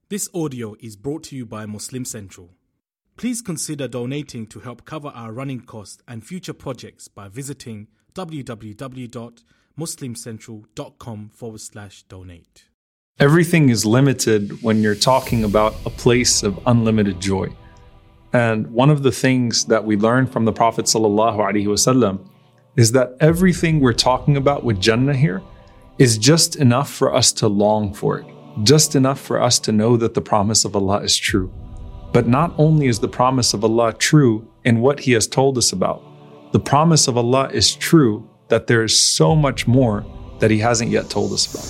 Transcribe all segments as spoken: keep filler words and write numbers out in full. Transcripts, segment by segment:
This audio is brought to you by Muslim Central. Please consider donating to help cover our running costs and future projects by visiting www.muslimcentral.com forward slash donate. Everything is limited when you're talking about a place of unlimited joy. And one of the things that we learn from the Prophet ﷺ is that everything we're talking about with Jannah here is just enough for us to long for it. Just enough for us to know that the promise of Allah is true. But not only is the promise of Allah true in what He has told us about, the promise of Allah is true that there is so much more that He hasn't yet told us about.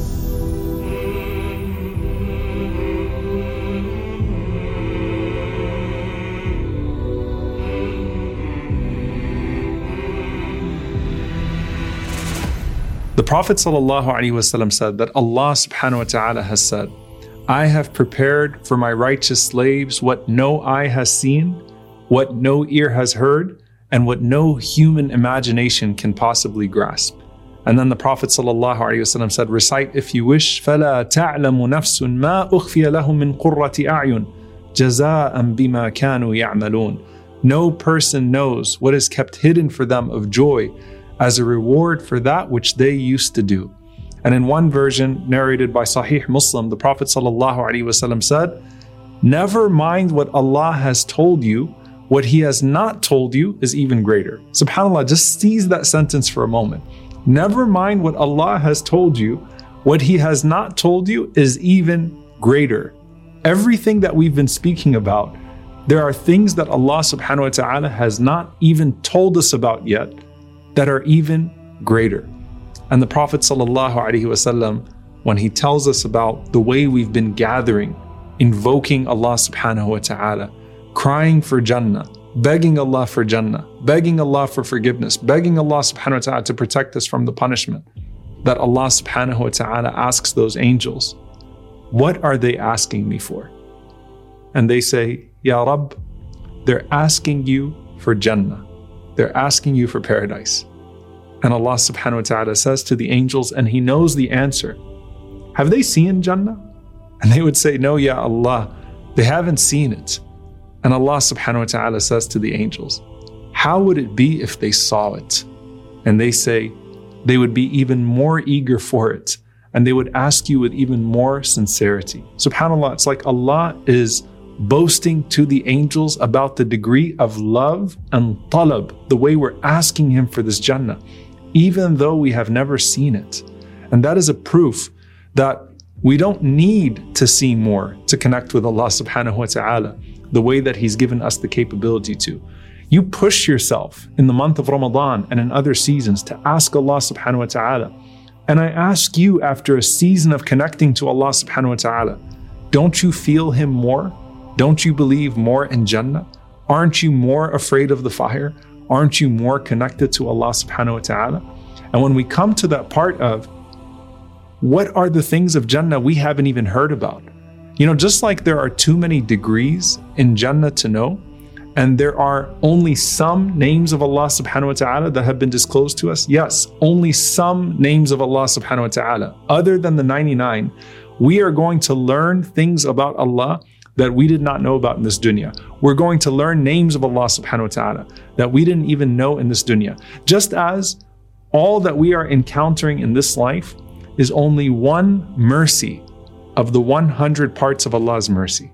The Prophet ﷺ said that Allah subhanahu wa ta'ala has said, I have prepared for my righteous slaves what no eye has seen, what no ear has heard, and what no human imagination can possibly grasp. And then the Prophet ﷺ said, recite if you wish, فَلَا تَعْلَمُ نَفْسٌ مَا أُخْفِيَ لَهُم مِّن قُرَّةِ أَعْيُنٍ جَزَاءً بِمَا كَانُوا يَعْمَلُونَ. No person knows what is kept hidden for them of joy as a reward for that which they used to do. And in one version narrated by Sahih Muslim, the Prophet ﷺ said, never mind what Allah has told you, what He has not told you is even greater. SubhanAllah, just seize that sentence for a moment. Never mind what Allah has told you, what He has not told you is even greater. Everything that we've been speaking about, there are things that Allah subhanahu wa ta'ala has not even told us about yet, that are even greater. And the Prophet ﷺ, when he tells us about the way we've been gathering, invoking Allah subhanahu wa ta'ala, crying for Jannah, begging Allah for Jannah, begging Allah for forgiveness, begging Allah subhanahu wa ta'ala to protect us from the punishment, that Allah subhanahu wa ta'ala asks those angels, what are they asking me for? And they say, Ya Rabb, they're asking you for Jannah. They're asking you for paradise. And Allah subhanahu wa ta'ala says to the angels, and He knows the answer, have they seen Jannah? And they would say, no, Ya Allah, they haven't seen it. And Allah subhanahu wa ta'ala says to the angels, how would it be if they saw it? And they say, they would be even more eager for it. And they would ask you with even more sincerity. SubhanAllah, it's like Allah is boasting to the angels about the degree of love and talab, the way we're asking Him for this Jannah, even though we have never seen it. And that is a proof that we don't need to see more to connect with Allah subhanahu wa ta'ala the way that He's given us the capability to. You push yourself in the month of Ramadan and in other seasons to ask Allah subhanahu wa ta'ala. And I ask you, after a season of connecting to Allah subhanahu wa ta'ala, don't you feel Him more? Don't you believe more in Jannah? Aren't you more afraid of the fire? Aren't you more connected to Allah subhanahu wa ta'ala? And when we come to that part of what are the things of Jannah we haven't even heard about? You know, just like there are too many degrees in Jannah to know, and there are only some names of Allah subhanahu wa ta'ala that have been disclosed to us. Yes, only some names of Allah subhanahu wa ta'ala. Other than the ninety-nine, we are going to learn things about Allah that we did not know about in this dunya. We're going to learn names of Allah subhanahu wa ta'ala that we didn't even know in this dunya. Just as all that we are encountering in this life is only one mercy of the one hundred parts of Allah's mercy.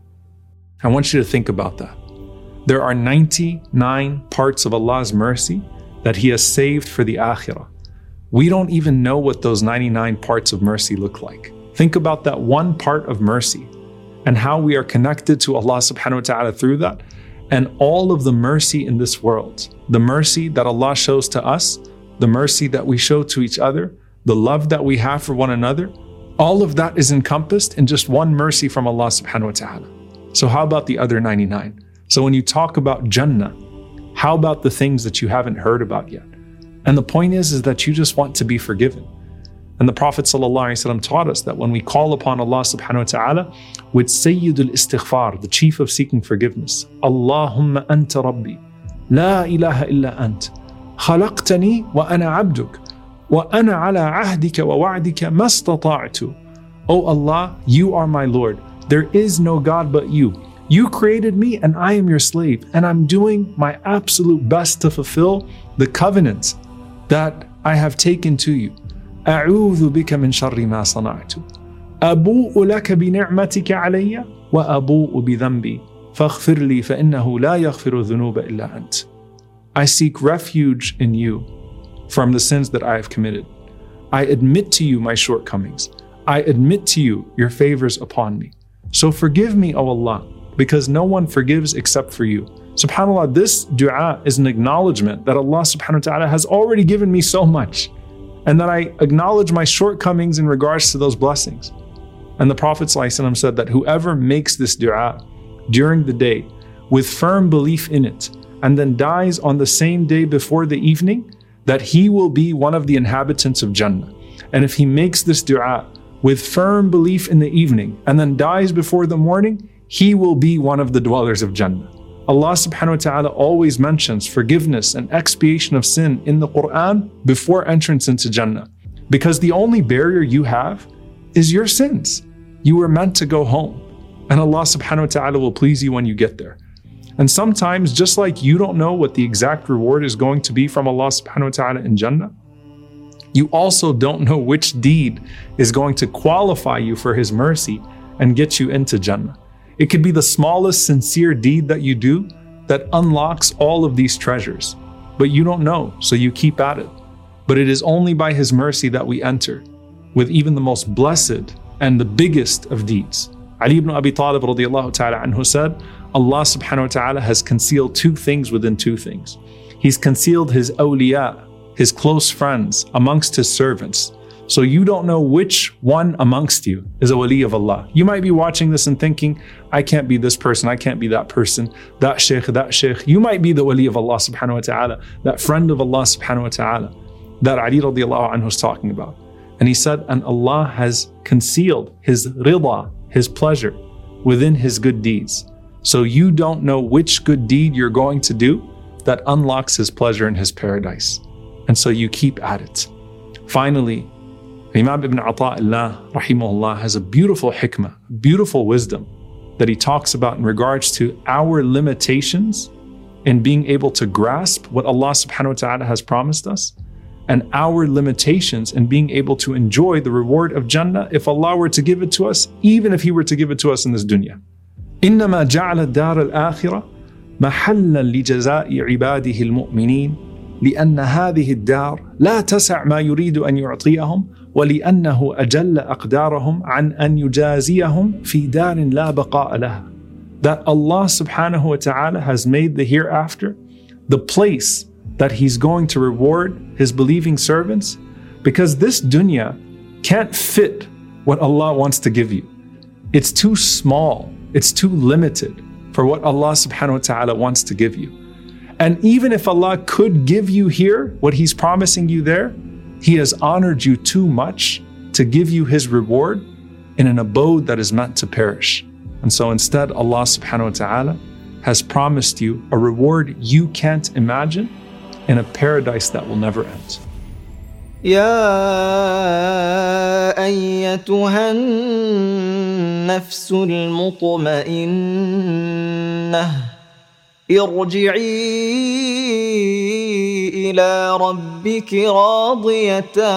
I want you to think about that. There are ninety-nine parts of Allah's mercy that He has saved for the akhirah. We don't even know what those ninety-nine parts of mercy look like. Think about that one part of mercy and how we are connected to Allah subhanahu wa ta'ala through that, and all of the mercy in this world, the mercy that Allah shows to us, the mercy that we show to each other, the love that we have for one another, all of that is encompassed in just one mercy from Allah subhanahu wa ta'ala. So how about the other ninety-nine? So when you talk about Jannah, how about the things that you haven't heard about yet? And the point is, is that you just want to be forgiven. And the Prophet ﷺ taught us that when we call upon Allah subhanahu wa ta'ala with Sayyidul Istighfar, the chief of seeking forgiveness, Allahumma anta rabbi, la ilaha illa ant, khalaqtani wa ana abduk, wa ana ala ahdika wa wa'dika mastata'tu. Oh Allah, you are my Lord. There is no God but you. You created me and I am your slave, and I'm doing my absolute best to fulfill the covenant that I have taken to you. أعوذ بك من شر ما صنعت أبوء لك بنعمتك علي وأبوء بذنبي فاغفر لي فإنه لا يغفر الذنوب إلا أنت. I seek refuge in you from the sins that I have committed. I admit to you my shortcomings. I admit to you your favors upon me. So forgive me, O Allah, because no one forgives except for you. SubhanAllah, this dua is an acknowledgement that Allah subhanahu wa ta'ala has already given me so much, and that I acknowledge my shortcomings in regards to those blessings. And the Prophet ﷺ said that whoever makes this dua during the day with firm belief in it, and then dies on the same day before the evening, that he will be one of the inhabitants of Jannah. And if he makes this dua with firm belief in the evening and then dies before the morning, he will be one of the dwellers of Jannah. Allah subhanahu wa ta'ala always mentions forgiveness and expiation of sin in the Quran before entrance into Jannah, because the only barrier you have is your sins. You were meant to go home, and Allah subhanahu wa ta'ala will please you when you get there. And sometimes, just like you don't know what the exact reward is going to be from Allah subhanahu wa ta'ala in Jannah, you also don't know which deed is going to qualify you for His mercy and get you into Jannah. It could be the smallest sincere deed that you do that unlocks all of these treasures, but you don't know, so you keep at it. But it is only by His mercy that we enter with even the most blessed and the biggest of deeds. Ali ibn Abi Talib radiallahu ta'ala anhu said, Allah subhanahu wa ta'ala has concealed two things within two things. He's concealed His awliya, His close friends, amongst His servants. So you don't know which one amongst you is a wali of Allah. You might be watching this and thinking, I can't be this person, I can't be that person, that shaykh, that shaykh. You might be the wali of Allah subhanahu wa ta'ala, that friend of Allah subhanahu wa ta'ala, that Ali radiallahu anhu is talking about. And he said, and Allah has concealed His rida, His pleasure, within His good deeds. So you don't know which good deed you're going to do that unlocks His pleasure in His paradise. And so you keep at it. Finally, Imam Ibn Ata'illah rahimahullah has a beautiful hikmah, beautiful wisdom that he talks about in regards to our limitations in being able to grasp what Allah subhanahu wa ta'ala has promised us, and our limitations in being able to enjoy the reward of Jannah if Allah were to give it to us, even if He were to give it to us in this dunya. إنما جعل الدار الآخرة محلا لجزاء عباده المؤمنين لأن هذه الدار لا تسع ما يريد أن يعطيهم ولأنه أجل أقدارهم عن أن يجازيهم في دار لا بقاء لها. That Allah subhanahu wa ta'ala has made the hereafter the place that He's going to reward His believing servants, because this dunya can't fit what Allah wants to give you. It's too small, it's too limited for what Allah subhanahu wa ta'ala wants to give you. And even if Allah could give you here what He's promising you there, He has honored you too much to give you His reward in an abode that is meant to perish. And so instead, Allah subhanahu wa ta'ala has promised you a reward you can't imagine in a paradise that will never end. يا أيتها النفس المطمئنة ارجعي إلى ربك راضية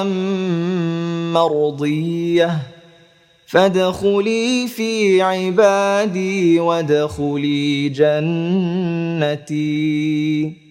مرضية فادخلي في عبادي وادخلي جنتي